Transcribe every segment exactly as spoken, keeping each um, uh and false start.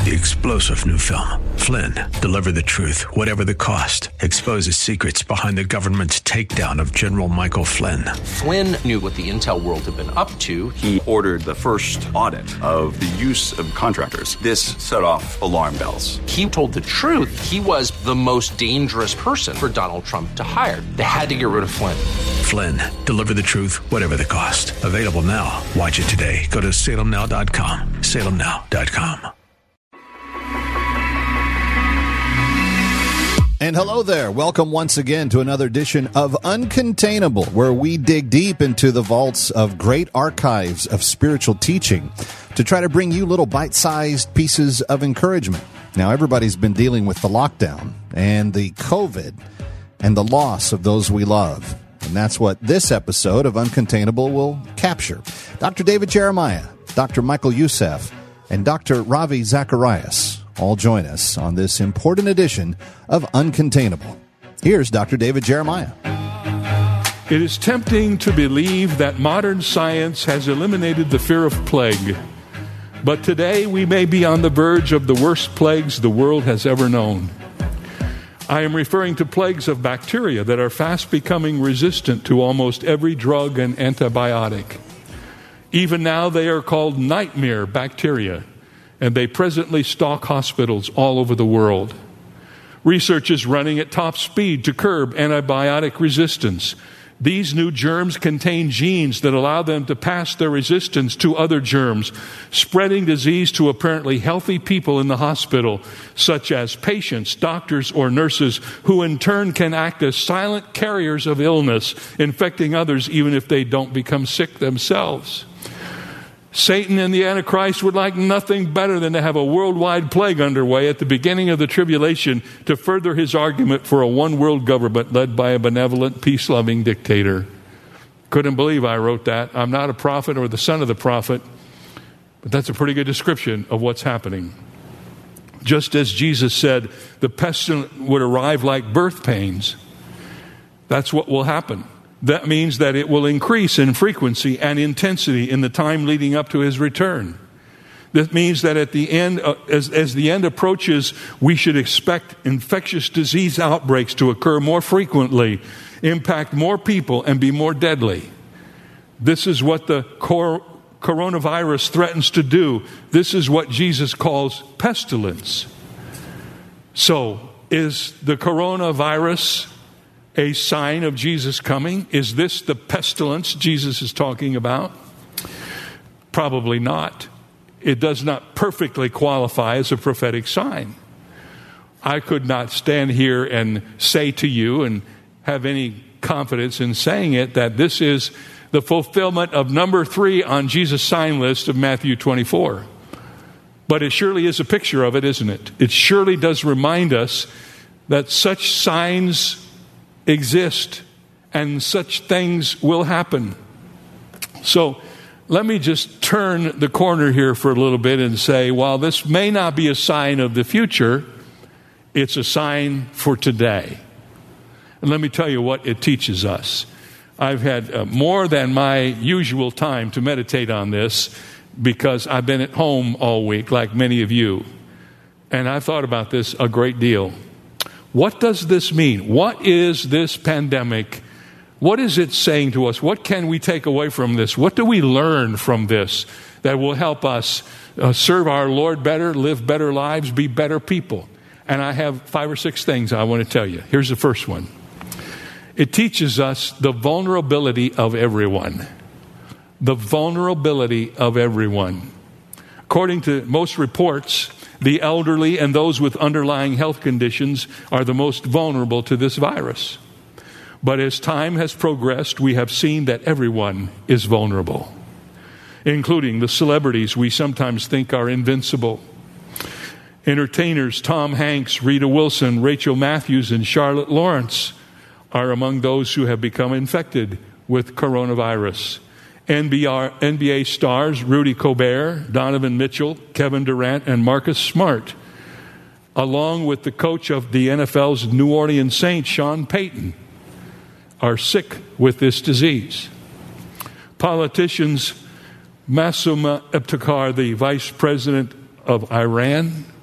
The explosive new film, Flynn, deliver the truth, whatever the cost, exposes secrets behind the government's takedown of General Michael Flynn. Flynn knew what the intel world had been up to. He ordered the first audit of the use of contractors. This set off alarm bells. He told the truth. He was the most dangerous person for Donald Trump to hire. They had to get rid of Flynn. Flynn, deliver the truth, whatever the cost. Available now. Watch it today. Go to salem now dot com. salem now dot com. And hello there. Welcome once again to another edition of Uncontainable, where we dig deep into the vaults of great archives of spiritual teaching to try to bring you little bite-sized pieces of encouragement. Now, everybody's been dealing with the lockdown and the COVID and the loss of those we love. And that's what this episode of Uncontainable will capture. Doctor David Jeremiah, Doctor Michael Youssef, and Doctor Ravi Zacharias all join us on this important edition of Uncontainable. Here's Doctor David Jeremiah. It is tempting to believe that modern science has eliminated the fear of plague. But today we may be on the verge of the worst plagues the world has ever known. I am referring to plagues of bacteria that are fast becoming resistant to almost every drug and antibiotic. Even now they are called nightmare bacteria, and they presently stalk hospitals all over the world. Research is running at top speed to curb antibiotic resistance. These new germs contain genes that allow them to pass their resistance to other germs, spreading disease to apparently healthy people in the hospital, such as patients, doctors, or nurses, who in turn can act as silent carriers of illness, infecting others even if they don't become sick themselves. Satan and the Antichrist would like nothing better than to have a worldwide plague underway at the beginning of the tribulation to further his argument for a one-world government led by a benevolent, peace-loving dictator. Couldn't believe I wrote that. I'm not a prophet or the son of the prophet, but that's a pretty good description of what's happening. Just as Jesus said the pestilence would arrive like birth pains, that's what will happen. That means that it will increase in frequency and intensity in the time leading up to his return. That means that at the end, uh, as, as the end approaches, we should expect infectious disease outbreaks to occur more frequently, impact more people, and be more deadly. This is what the cor- coronavirus threatens to do. This is what Jesus calls pestilence. So, is the coronavirus a sign of Jesus' coming? Is this the pestilence Jesus is talking about? Probably not. It does not perfectly qualify as a prophetic sign. I could not stand here and say to you and have any confidence in saying it that this is the fulfillment of number three on Jesus' sign list of Matthew twenty-four. But it surely is a picture of it, isn't it? It surely does remind us that such signs exist and such things will happen. So let me just turn the corner here for a little bit and say, while this may not be a sign of the future, it's a sign for today. And let me tell you what it teaches us. I've had uh, more than my usual time to meditate on this because I've been at home all week, like many of you. And I've thought about this a great deal. What does this mean? What is this pandemic? What is it saying to us? What can we take away from this? What do we learn from this that will help us uh, serve our Lord better, live better lives, be better people? And I have five or six things I want to tell you. Here's the first one. It teaches us the vulnerability of everyone. The vulnerability of everyone. According to most reports, the elderly and those with underlying health conditions are the most vulnerable to this virus. But as time has progressed, we have seen that everyone is vulnerable, including the celebrities we sometimes think are invincible. Entertainers Tom Hanks, Rita Wilson, Rachel Matthews, and Charlotte Lawrence are among those who have become infected with coronavirus. N B A stars Rudy Gobert, Donovan Mitchell, Kevin Durant, and Marcus Smart, along with the coach of the N F L's New Orleans Saints, Sean Payton, are sick with this disease. Politicians Massoud Ebtekar, the vice president of Iran,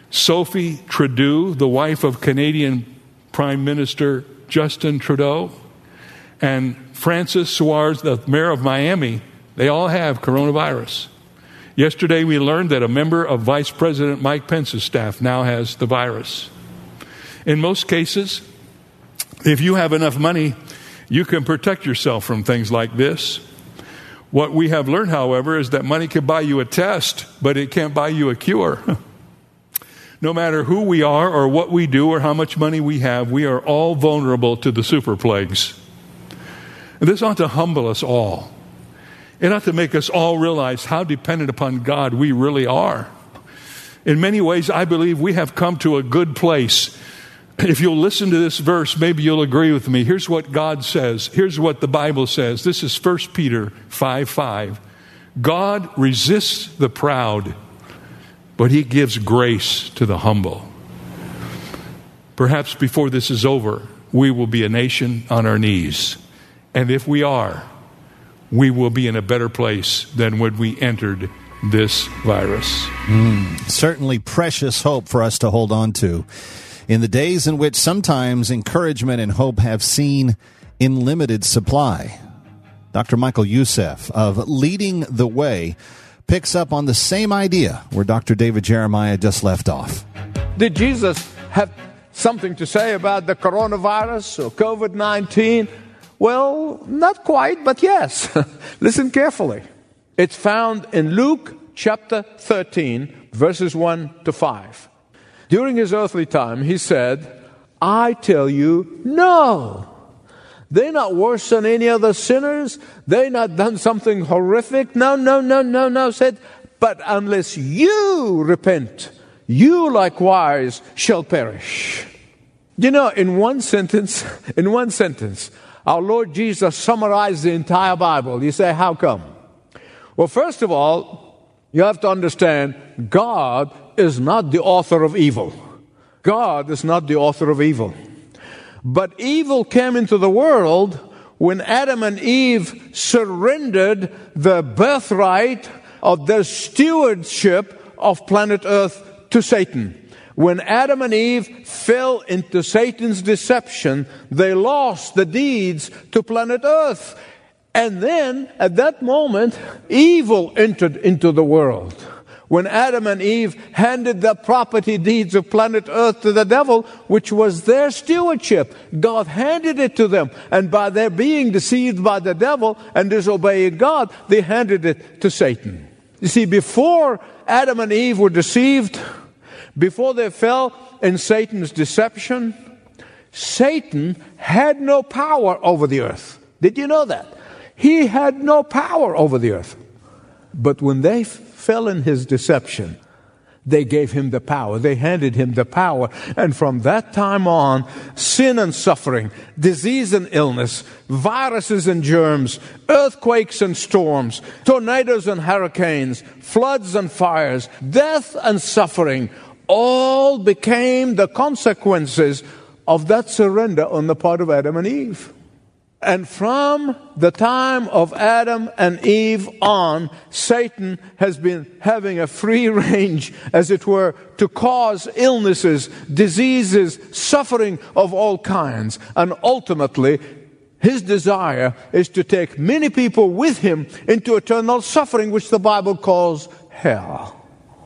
Sophie Trudeau, the wife of Canadian Prime Minister Justin Trudeau, and Francis Suarez, the mayor of Miami, they all have coronavirus. Yesterday we learned that a member of Vice President Mike Pence's staff now has the virus. In most cases, if you have enough money, you can protect yourself from things like this. What we have learned, however, is that money can buy you a test, but it can't buy you a cure. No matter who we are or what we do or how much money we have, we are all vulnerable to the super plagues. And this ought to humble us all. It ought to make us all realize how dependent upon God we really are. In many ways, I believe we have come to a good place. If you'll listen to this verse, maybe you'll agree with me. Here's what God says. Here's what the Bible says. This is First Peter five five. God resists the proud, but he gives grace to the humble. Perhaps before this is over, we will be a nation on our knees. And if we are, we will be in a better place than when we entered this virus. Mm, certainly precious hope for us to hold on to. In the days in which sometimes encouragement and hope have seen in limited supply. Doctor Michael Youssef of Leading the Way picks up on the same idea where Doctor David Jeremiah just left off. Did Jesus have something to say about the coronavirus or covid nineteen? Well, not quite, but yes. Listen carefully. It's found in Luke chapter thirteen, verses one to five. During his earthly time, he said, I tell you, no. They're not worse than any other sinners. They're not done something horrific. No, no, no, no, no. Said, but unless you repent, you likewise shall perish. You know, in one sentence, in one sentence, our Lord Jesus summarized the entire Bible. You say, how come? Well, first of all, you have to understand, God is not the author of evil. God is not the author of evil. But evil came into the world when Adam and Eve surrendered the birthright of their stewardship of planet Earth to Satan. When Adam and Eve fell into Satan's deception, they lost the deeds to planet Earth. And then, at that moment, evil entered into the world. When Adam and Eve handed the property deeds of planet Earth to the devil, which was their stewardship, God handed it to them. And by their being deceived by the devil and disobeying God, they handed it to Satan. You see, before Adam and Eve were deceived, before they fell in Satan's deception, Satan had no power over the earth. Did you know that? He had no power over the earth. But when they fell in his deception, they gave him the power. They handed him the power. And from that time on, sin and suffering, disease and illness, viruses and germs, earthquakes and storms, tornadoes and hurricanes, floods and fires, death and suffering, all became the consequences of that surrender on the part of Adam and Eve. And from the time of Adam and Eve on, Satan has been having a free range, as it were, to cause illnesses, diseases, suffering of all kinds. And ultimately, his desire is to take many people with him into eternal suffering, which the Bible calls hell.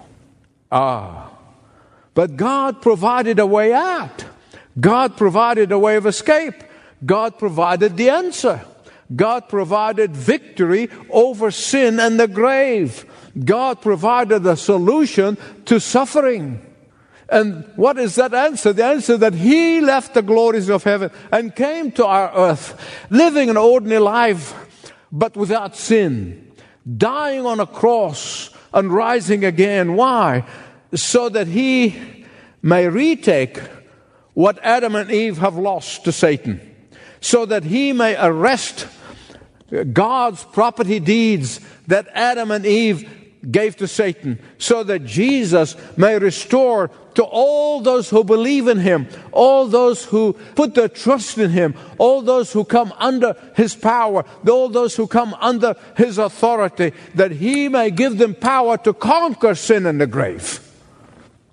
Ah. But God provided a way out. God provided a way of escape. God provided the answer. God provided victory over sin and the grave. God provided the solution to suffering. And what is that answer? The answer that He left the glories of heaven and came to our earth, living an ordinary life, but without sin, dying on a cross and rising again. Why? So that He may retake what Adam and Eve have lost to Satan. So that He may arrest God's property deeds that Adam and Eve gave to Satan. So that Jesus may restore to all those who believe in Him, all those who put their trust in Him, all those who come under His power, all those who come under His authority, that He may give them power to conquer sin and the grave.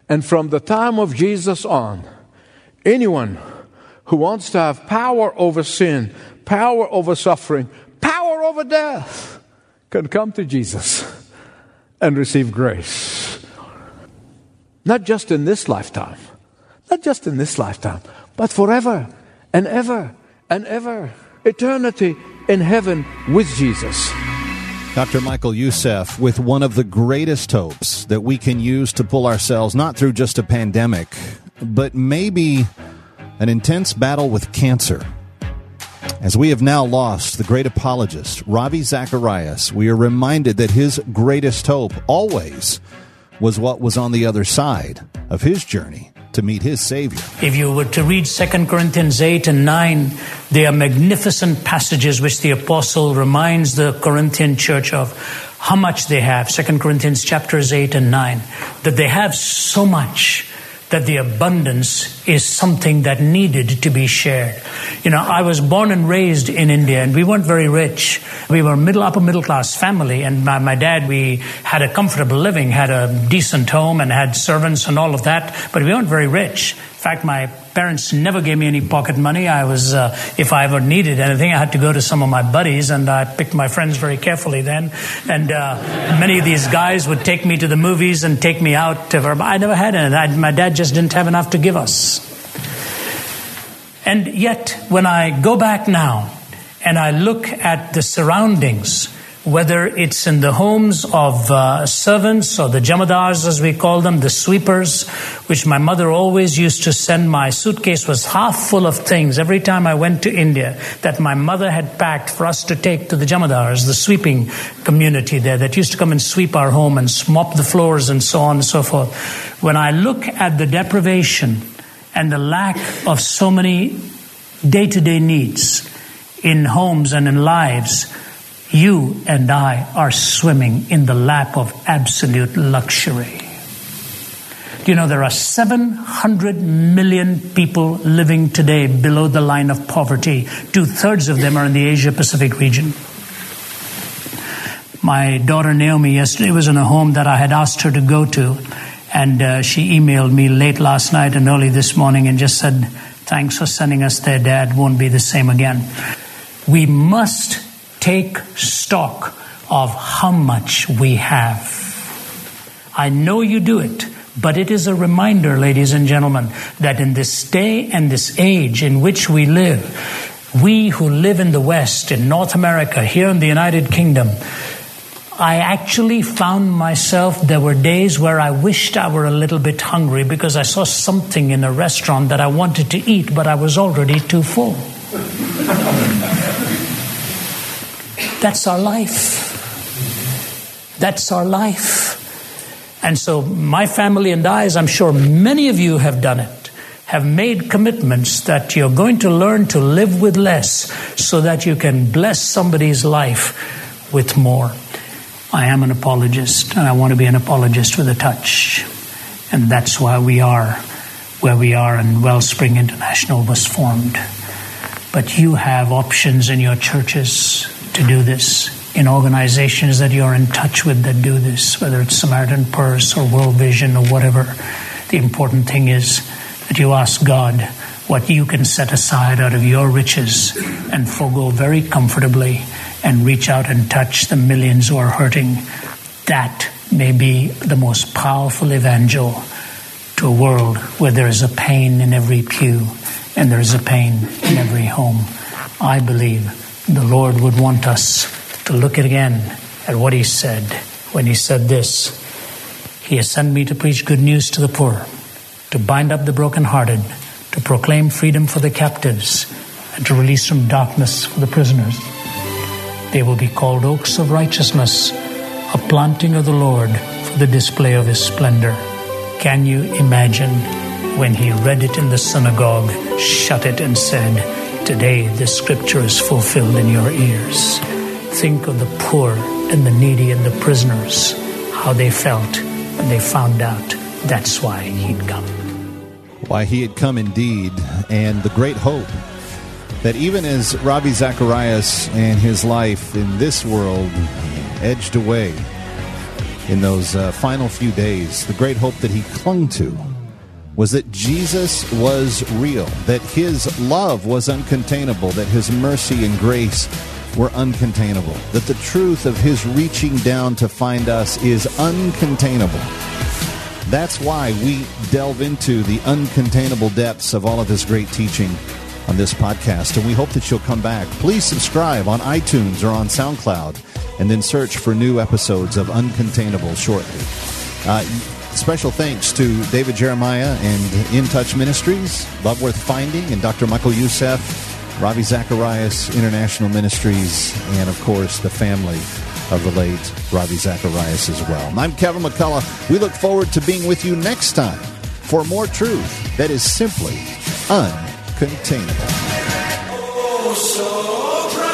And from the time of Jesus on, anyone who wants to have power over sin, power over suffering, power over death, can come to Jesus and receive grace. Not just in this lifetime, not just in this lifetime, but forever and ever and ever. Eternity in heaven with Jesus. Doctor Michael Youssef, with one of the greatest hopes that we can use to pull ourselves not through just a pandemic, but maybe an intense battle with cancer. As we have now lost the great apologist, Ravi Zacharias, we are reminded that his greatest hope always was what was on the other side of his journey to meet his Savior. If you were to read Second Corinthians eight and nine, they are magnificent passages which the apostle reminds the Corinthian church of how much they have. Second Corinthians chapters eight and nine, that they have so much that the abundance is something that needed to be shared. You know, I was born and raised in India, and we weren't very rich. We were a middle, upper middle class family, and my, my dad, we had a comfortable living, had a decent home, and had servants and all of that, but we weren't very rich. In fact, my parents never gave me any pocket money. I was, uh, if I ever needed anything, I had to go to some of my buddies, and I picked my friends very carefully then. And uh, many of these guys would take me to the movies and take me out. To, I never had any. I, my dad just didn't have enough to give us. And yet, when I go back now and I look at the surroundings, whether it's in the homes of uh, servants or the jamadars, as we call them, the sweepers, which my mother always used to send. My suitcase was half full of things every time I went to India that my mother had packed for us to take to the jamadars, the sweeping community there that used to come and sweep our home and mop the floors and so on and so forth. When I look at the deprivation and the lack of so many day-to-day needs in homes and in lives, you and I are swimming in the lap of absolute luxury. Do you know there are seven hundred million people living today below the line of poverty? Two-thirds of them are in the Asia-Pacific region. My daughter Naomi yesterday was in a home that I had asked her to go to, and uh, she emailed me late last night and early this morning and just said, "Thanks for sending us there, Dad. Won't be the same again." We must take stock of how much we have. I know you do it, but it is a reminder, ladies and gentlemen, that in this day and this age in which we live, we who live in the West, in North America, here in the United Kingdom, I actually found myself, there were days where I wished I were a little bit hungry because I saw something in a restaurant that I wanted to eat, but I was already too full. That's our life. That's our life. And so my family and I, as I'm sure many of you have done it, have made commitments that you're going to learn to live with less so that you can bless somebody's life with more. I am an apologist, and I want to be an apologist with a touch. And that's why we are where we are, and Wellspring International was formed. But you have options in your churches to do this, in organizations that you're in touch with that do this, whether it's Samaritan Purse or World Vision or whatever. The important thing is that you ask God what you can set aside out of your riches and forego very comfortably and reach out and touch the millions who are hurting. That may be the most powerful evangel to a world where there is a pain in every pew and there is a pain in every home. I believe the Lord would want us to look again at what He said when He said this: He has sent me to preach good news to the poor, to bind up the brokenhearted, to proclaim freedom for the captives, and to release from darkness for the prisoners. They will be called oaks of righteousness, a planting of the Lord for the display of His splendor. Can you imagine when He read it in the synagogue, shut it and said, "Today this scripture is fulfilled in your ears"? Think of the poor and the needy and the prisoners, how they felt when they found out that's why He'd come. Why He had come indeed, and the great hope that even as Ravi Zacharias and his life in this world edged away, in those uh, final few days, the great hope that he clung to was that Jesus was real, that his love was uncontainable, that his mercy and grace were uncontainable, that the truth of his reaching down to find us is uncontainable. That's why we delve into the uncontainable depths of all of his great teaching on this podcast, and we hope that you'll come back. Please subscribe on iTunes or on SoundCloud, and then search for new episodes of Uncontainable shortly. Uh, special thanks to David Jeremiah and In Touch Ministries, Love Worth Finding, and Doctor Michael Youssef, Ravi Zacharias International Ministries, and, of course, the family of the late Ravi Zacharias as well. I'm Kevin McCullough. We look forward to being with you next time for more truth that is simply uncontainable. Oh, so